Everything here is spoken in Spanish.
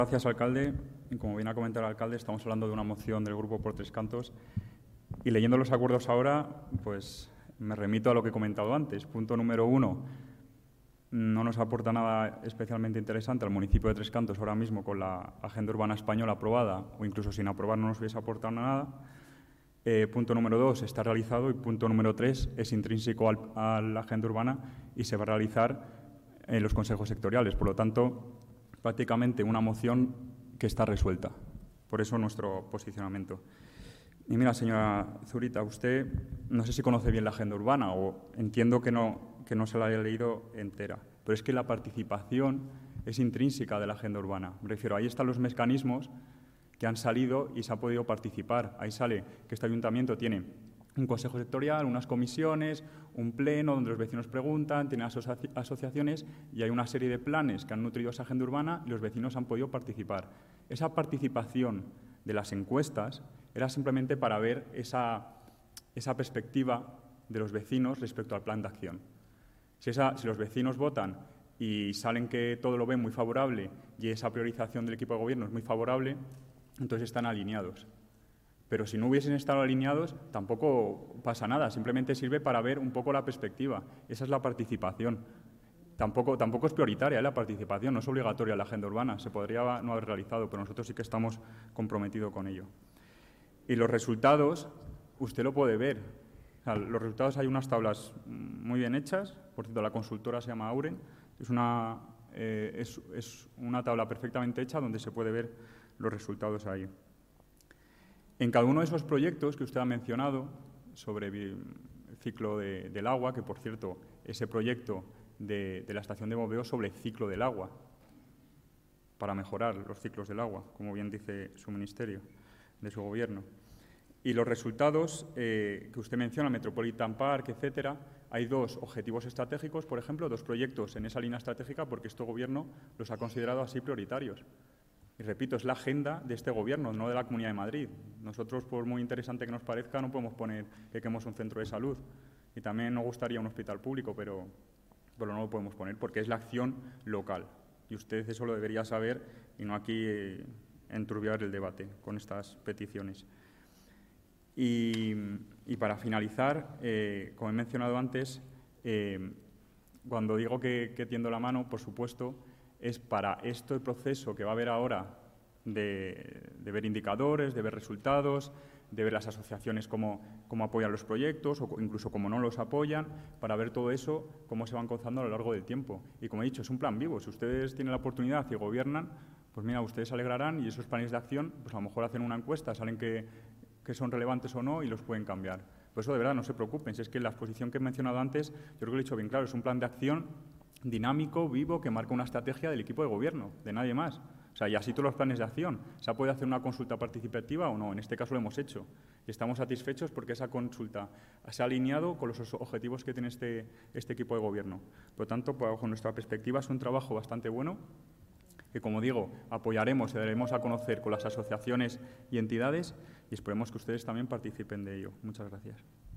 Gracias, alcalde. Y como bien ha comentado el alcalde, estamos hablando de una moción del Grupo por Tres Cantos. Y leyendo los acuerdos ahora, pues me remito a lo que he comentado antes. Punto número 1, no nos aporta nada especialmente interesante al municipio de Tres Cantos ahora mismo con la Agenda Urbana Española aprobada, o incluso sin aprobar no nos hubiese aportado nada. Punto número 2, está realizado. Y punto número 3, es intrínseco a la Agenda Urbana y se va a realizar en los consejos sectoriales. Por lo tanto, prácticamente una moción que está resuelta. Por eso nuestro posicionamiento. Y mira, señora Zurita, usted no sé si conoce bien la agenda urbana o entiendo que no se la haya leído entera, pero es que la participación es intrínseca de la agenda urbana. Me refiero, ahí están los mecanismos que han salido y se ha podido participar. Ahí sale que este ayuntamiento tiene un consejo sectorial, unas comisiones, un pleno donde los vecinos preguntan, tiene asociaciones y hay una serie de planes que han nutrido esa agenda urbana y los vecinos han podido participar. Esa participación de las encuestas era simplemente para ver esa perspectiva de los vecinos respecto al plan de acción. Si los vecinos votan y salen que todo lo ven muy favorable y esa priorización del equipo de gobierno es muy favorable, entonces están alineados. Pero si no hubiesen estado alineados, tampoco pasa nada, simplemente sirve para ver un poco la perspectiva. Esa es la participación. Tampoco es prioritaria la participación, no es obligatoria la agenda urbana, se podría no haber realizado, pero nosotros sí que estamos comprometidos con ello. Y los resultados, usted lo puede ver. O sea, los resultados, hay unas tablas muy bien hechas, por cierto, la consultora se llama Auren, es una tabla perfectamente hecha donde se puede ver los resultados ahí. En cada uno de esos proyectos que usted ha mencionado sobre el ciclo del agua, que por cierto, ese proyecto de la estación de bombeo sobre el ciclo del agua, para mejorar los ciclos del agua, como bien dice su ministerio, de su gobierno. Y los resultados que usted menciona, Metropolitan Park, etcétera, hay dos objetivos estratégicos, por ejemplo, dos proyectos en esa línea estratégica porque este gobierno los ha considerado así prioritarios. Y repito, es la agenda de este gobierno, no de la Comunidad de Madrid. Nosotros, por muy interesante que nos parezca, no podemos poner que queremos un centro de salud. Y también nos gustaría un hospital público, pero no lo podemos poner porque es la acción local. Y usted eso lo debería saber y no aquí enturbiar el debate con estas peticiones. Y para finalizar, como he mencionado antes, cuando digo que tiendo la mano, por supuesto, es para este proceso que va a haber ahora de ver indicadores, de ver resultados, de ver las asociaciones cómo apoyan los proyectos o incluso cómo no los apoyan, para ver todo eso, cómo se van gozando a lo largo del tiempo. Y como he dicho, es un plan vivo. Si ustedes tienen la oportunidad y gobiernan, pues mira, ustedes se alegrarán y esos planes de acción, pues a lo mejor hacen una encuesta, salen que son relevantes o no y los pueden cambiar. Por eso, de verdad, no se preocupen. Si es que la exposición que he mencionado antes, yo creo que lo he dicho bien claro, es un plan de acción dinámico, vivo, que marca una estrategia del equipo de gobierno, de nadie más. O sea, y así todos los planes de acción. ¿Se puede hacer una consulta participativa o no? En este caso lo hemos hecho. Y estamos satisfechos porque esa consulta se ha alineado con los objetivos que tiene este equipo de gobierno. Por lo tanto, bajo nuestra perspectiva, es un trabajo bastante bueno que, como digo, apoyaremos y daremos a conocer con las asociaciones y entidades y esperemos que ustedes también participen de ello. Muchas gracias.